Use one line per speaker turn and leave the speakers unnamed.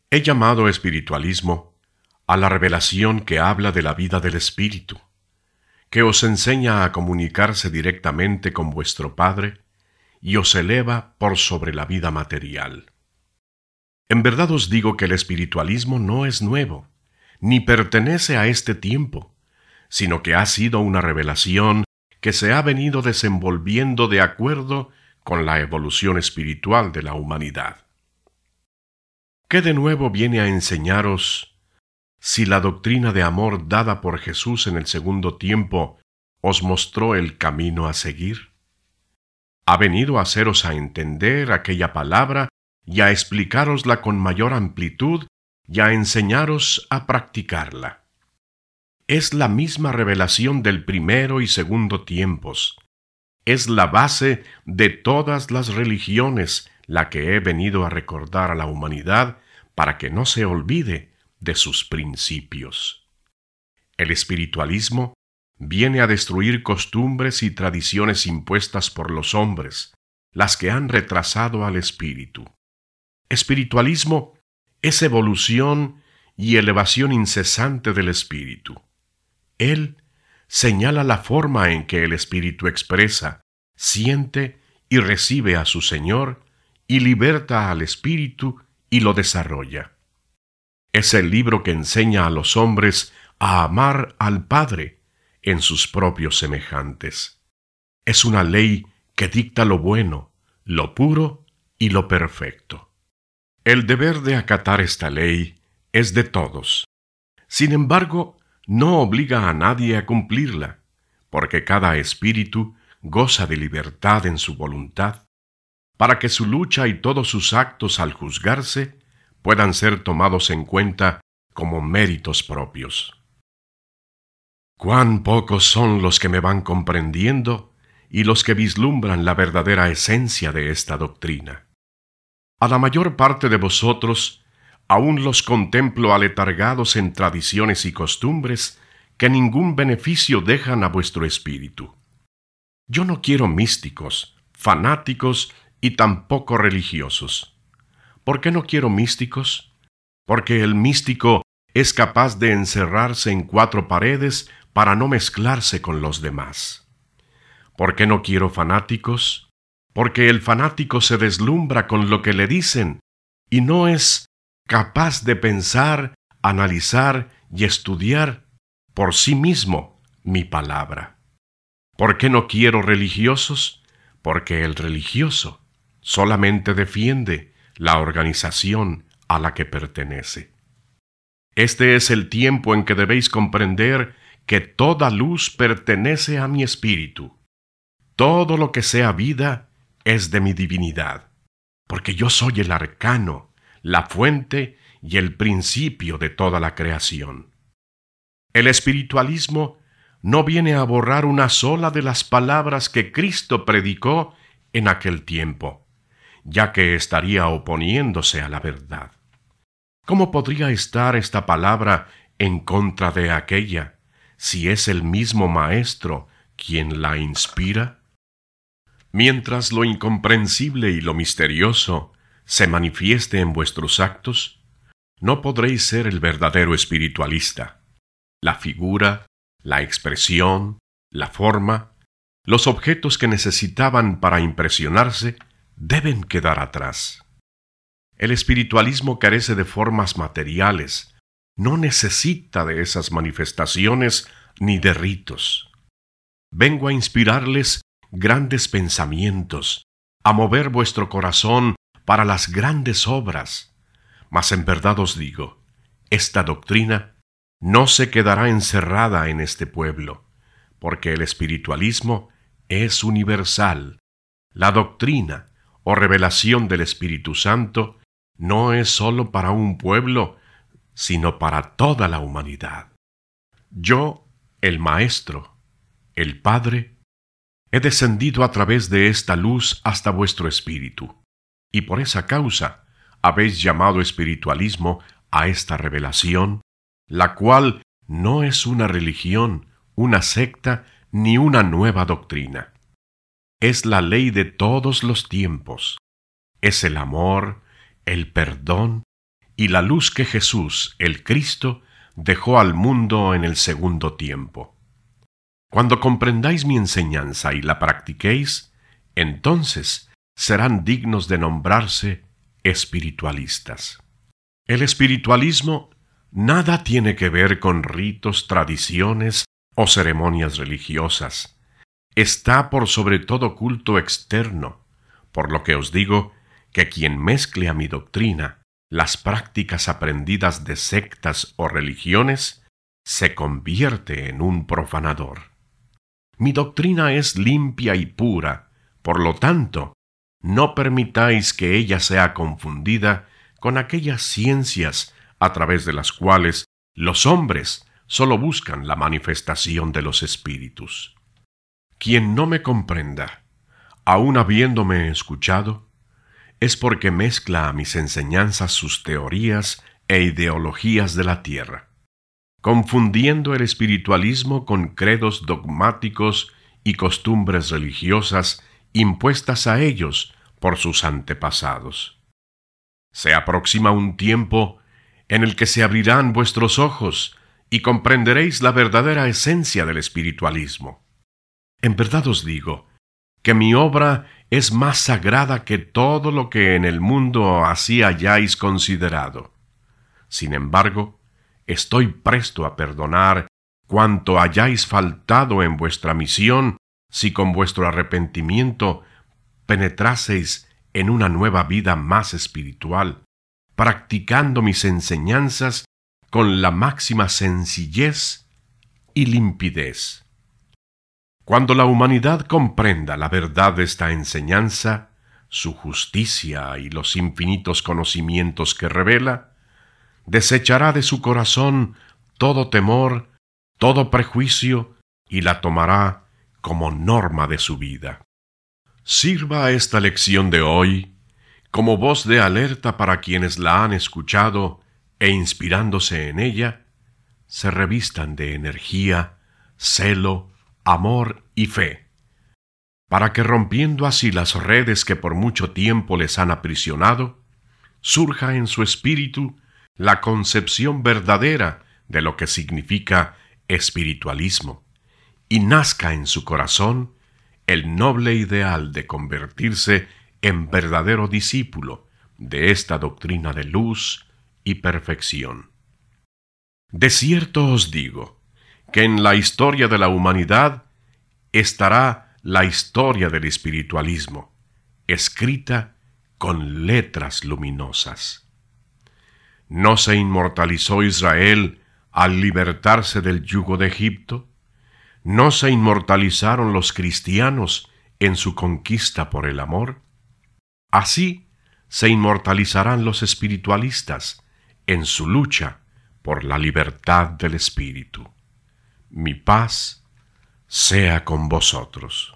He llamado espiritualismo a la revelación que habla de la vida del Espíritu, que os enseña a comunicarse directamente con vuestro Padre y os eleva por sobre la vida material. En verdad os digo que el espiritualismo no es nuevo, ni pertenece a este tiempo, sino que ha sido una revelación que se ha venido desenvolviendo de acuerdo con la evolución espiritual de la humanidad. ¿Qué de nuevo viene a enseñaros si la doctrina de amor dada por Jesús en el segundo tiempo os mostró el camino a seguir? Ha venido a haceros a entender aquella palabra y a explicárosla con mayor amplitud y a enseñaros a practicarla. Es la misma revelación del primero y segundo tiempos. Es la base de todas las religiones la que he venido a recordar a la humanidad para que no se olvide de sus principios. El espiritualismo viene a destruir costumbres y tradiciones impuestas por los hombres, las que han retrasado al espíritu. Espiritualismo es evolución y elevación incesante del espíritu. Él señala la forma en que el espíritu expresa, siente y recibe a su Señor y liberta al espíritu y lo desarrolla. Es el libro que enseña a los hombres a amar al Padre en sus propios semejantes. Es una ley que dicta lo bueno, lo puro y lo perfecto. El deber de acatar esta ley es de todos. Sin embargo, no obliga a nadie a cumplirla, porque cada espíritu goza de libertad en su voluntad, para que su lucha y todos sus actos al juzgarse puedan ser tomados en cuenta como méritos propios. Cuán pocos son los que me van comprendiendo y los que vislumbran la verdadera esencia de esta doctrina. A la mayor parte de vosotros aún los contemplo aletargados en tradiciones y costumbres que ningún beneficio dejan a vuestro espíritu. Yo no quiero místicos, fanáticos y tampoco religiosos. ¿Por qué no quiero místicos? Porque el místico es capaz de encerrarse en 4 paredes para no mezclarse con los demás. ¿Por qué no quiero fanáticos? Porque el fanático se deslumbra con lo que le dicen y no es capaz de pensar, analizar y estudiar por sí mismo mi palabra. ¿Por qué no quiero religiosos? Porque el religioso solamente defiende la organización a la que pertenece. Este es el tiempo en que debéis comprender que toda luz pertenece a mi espíritu. Todo lo que sea vida es de mi divinidad, porque yo soy el arcano, la fuente y el principio de toda la creación. El espiritualismo no viene a borrar una sola de las palabras que Cristo predicó en aquel tiempo, ya que estaría oponiéndose a la verdad. ¿Cómo podría estar esta palabra en contra de aquella, si es el mismo Maestro quien la inspira? Mientras lo incomprensible y lo misterioso se manifieste en vuestros actos, no podréis ser el verdadero espiritualista. La figura, la expresión, la forma, los objetos que necesitaban para impresionarse, deben quedar atrás. El espiritualismo carece de formas materiales, no necesita de esas manifestaciones ni de ritos. Vengo a inspirarles grandes pensamientos, a mover vuestro corazón para las grandes obras. Mas en verdad os digo, esta doctrina no se quedará encerrada en este pueblo, porque el espiritualismo es universal. La doctrina o revelación del Espíritu Santo no es sólo para un pueblo, sino para toda la humanidad. Yo, el Maestro, el Padre, he descendido a través de esta luz hasta vuestro espíritu, y por esa causa habéis llamado espiritualismo a esta revelación, la cual no es una religión, una secta, ni una nueva doctrina. Es la ley de todos los tiempos. Es el amor, el perdón y la luz que Jesús, el Cristo, dejó al mundo en el segundo tiempo. Cuando comprendáis mi enseñanza y la practiquéis, entonces serán dignos de nombrarse espiritualistas. El espiritualismo nada tiene que ver con ritos, tradiciones o ceremonias religiosas. Está por sobre todo culto externo, por lo que os digo que quien mezcle a mi doctrina las prácticas aprendidas de sectas o religiones, se convierte en un profanador. Mi doctrina es limpia y pura, por lo tanto, no permitáis que ella sea confundida con aquellas ciencias a través de las cuales los hombres solo buscan la manifestación de los espíritus. Quien no me comprenda, aun habiéndome escuchado, es porque mezcla a mis enseñanzas sus teorías e ideologías de la tierra, confundiendo el espiritualismo con credos dogmáticos y costumbres religiosas impuestas a ellos por sus antepasados. Se aproxima un tiempo en el que se abrirán vuestros ojos y comprenderéis la verdadera esencia del espiritualismo. En verdad os digo que mi obra es más sagrada que todo lo que en el mundo así hayáis considerado. Sin embargo, estoy presto a perdonar cuanto hayáis faltado en vuestra misión si con vuestro arrepentimiento penetraseis en una nueva vida más espiritual, practicando mis enseñanzas con la máxima sencillez y limpidez. Cuando la humanidad comprenda la verdad de esta enseñanza, su justicia y los infinitos conocimientos que revela, desechará de su corazón todo temor, todo prejuicio y la tomará como norma de su vida. Sirva esta lección de hoy como voz de alerta para quienes la han escuchado e inspirándose en ella, se revistan de energía, celo, amor y fe, para que rompiendo así las redes que por mucho tiempo les han aprisionado, surja en su espíritu la concepción verdadera de lo que significa espiritualismo, y nazca en su corazón el noble ideal de convertirse en verdadero discípulo de esta doctrina de luz y perfección. De cierto os digo que en la historia de la humanidad estará la historia del espiritualismo, escrita con letras luminosas. ¿No se inmortalizó Israel al libertarse del yugo de Egipto? ¿No se inmortalizaron los cristianos en su conquista por el amor? Así se inmortalizarán los espiritualistas en su lucha por la libertad del espíritu. Mi paz sea con vosotros.